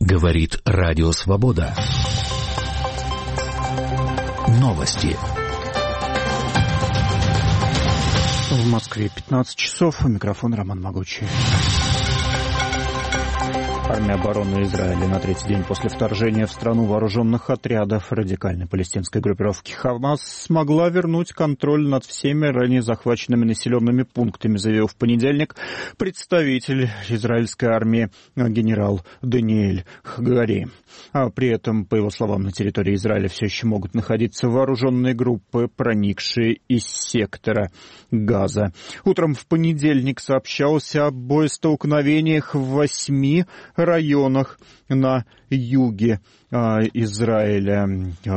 Говорит Радио Свобода. Новости. В Москве 15 часов. У микрофона Роман Могучий. Армия обороны Израиля на третий день после вторжения в страну вооруженных отрядов радикальной палестинской группировки «Хамас» смогла вернуть контроль над всеми ранее захваченными населенными пунктами, заявил в понедельник представитель израильской армии генерал Даниэль Хагари. А при этом, по его словам, на территории Израиля все еще могут находиться вооруженные группы, проникшие из сектора Газа. Утром в понедельник сообщалось о боестолкновениях в 8 районах на юге Израиля,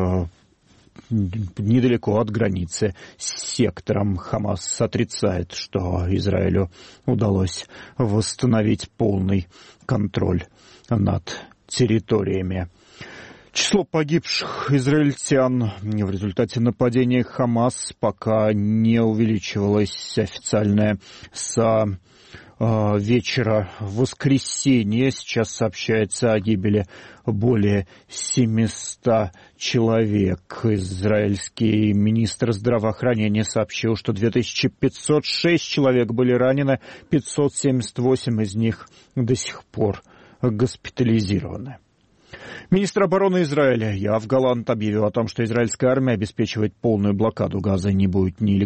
недалеко от границы с сектором. Хамас отрицает, что Израилю удалось восстановить полный контроль над территориями. Число погибших израильтян в результате нападения Хамас пока не увеличивалось. Официальное с вечера воскресенья сейчас сообщается о гибели более 700 человек. Израильский министр здравоохранения сообщил, что 2506 человек были ранены, 578 из них до сих пор госпитализированы. Министр обороны Израиля Йоав Галант объявил о том, что израильская армия обеспечивает полную блокаду Газа. Не будет ни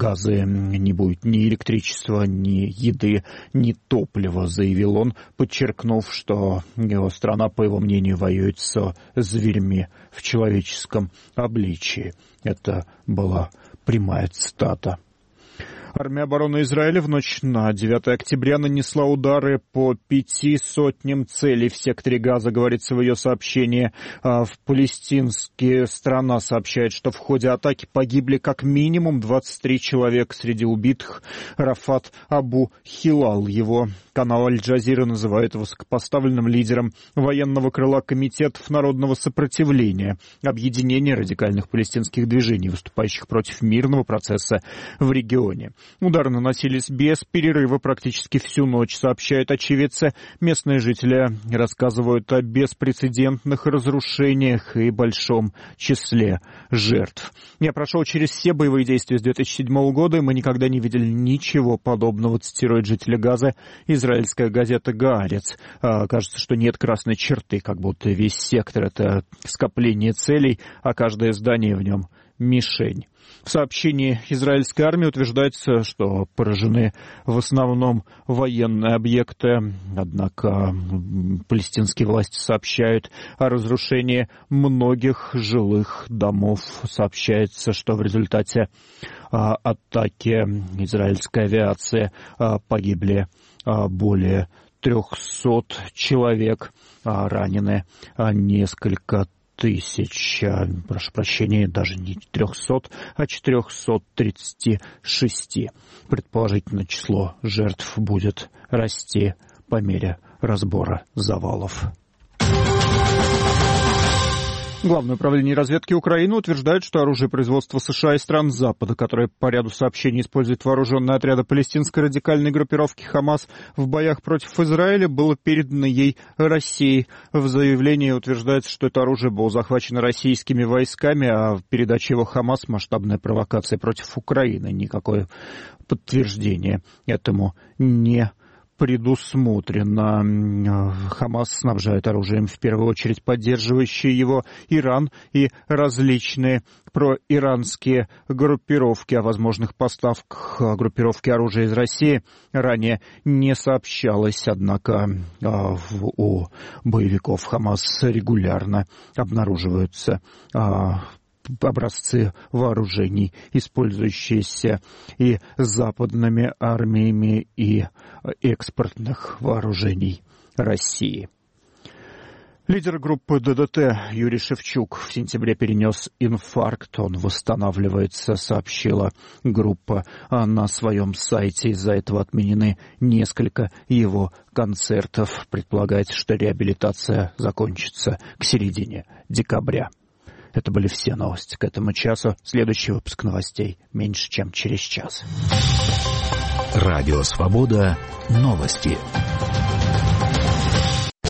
электричества, ни еды, ни топлива, заявил он, подчеркнув, что его страна, по его мнению, воюет со зверьми в человеческом обличии. Это была прямая цитата. Армия обороны Израиля в ночь на 9 октября нанесла удары по 500 целей в секторе Газа, говорится в ее сообщении. В палестинские страна сообщает, что в ходе атаки погибли как минимум 23 человека. Среди убитых Рафат Абу Хилал. Его канал Аль-Джазира называет высокопоставленным лидером военного крыла комитетов народного сопротивления, объединения радикальных палестинских движений, выступающих против мирного процесса в регионе. Удары наносились без перерыва практически всю ночь, сообщают очевидцы. Местные жители рассказывают о беспрецедентных разрушениях и большом числе жертв. Я прошел через все боевые действия с 2007 года, и мы никогда не видели ничего подобного, цитирует жители Газа израильская газета «Гаарец». Кажется, что нет красной черты, как будто весь сектор — это скопление целей, а каждое здание в нем — мишень. В сообщении израильской армии утверждается, что поражены в основном военные объекты, однако палестинские власти сообщают о разрушении многих жилых домов. Сообщается, что в результате атаки израильской авиации погибли более 300 человек, ранены несколько тысяч, прошу прощения, даже не 300, а 436. Предположительно, число жертв будет расти по мере разбора завалов. Главное управление разведки Украины утверждает, что оружие производства США и стран Запада, которое по ряду сообщений использует вооруженные отряды палестинской радикальной группировки «Хамас» в боях против Израиля, было передано ей России. В заявлении утверждается, что это оружие было захвачено российскими войсками, а передача его «Хамас» — масштабная провокация против Украины. Никакое подтверждение этому не предусмотрено. Хамас снабжает оружием в первую очередь поддерживающие его Иран и различные проиранские группировки. О возможных поставках группировки оружия из России ранее не сообщалось, однако у боевиков Хамас регулярно обнаруживаются образцы вооружений, использующиеся и западными армиями, и экспортных вооружений России. Лидер группы ДДТ Юрий Шевчук в сентябре перенес инфаркт. Он восстанавливается, сообщила группа на своем сайте. Из-за этого отменены несколько его концертов. Предполагается, что реабилитация закончится к середине декабря. Это были все новости к этому часу. Следующий выпуск новостей меньше, чем через час. Радио Свобода. Новости.